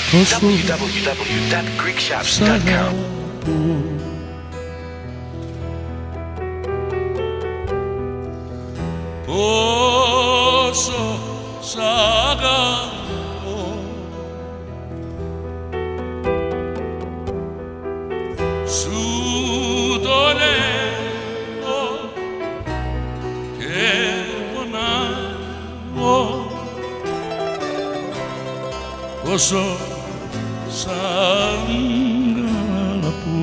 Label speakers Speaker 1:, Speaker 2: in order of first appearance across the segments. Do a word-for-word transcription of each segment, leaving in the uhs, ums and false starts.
Speaker 1: double-u double-u double-u τελεία greek shouts τελεία com.
Speaker 2: Πόσο σ' αγαπώ, σου το λέω και πονάω, πόσο σ' αγαπώ,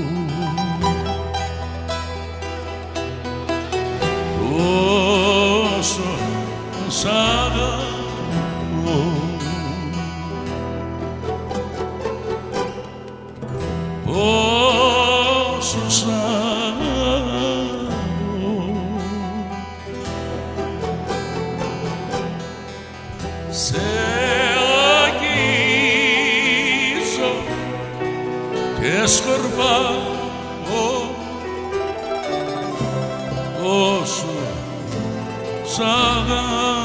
Speaker 2: πόσο σ' αγαπώ, πόσο σ' αγαπώ. Σε αγγίζω και σκορπάω, πόσο σ' αγαπώ.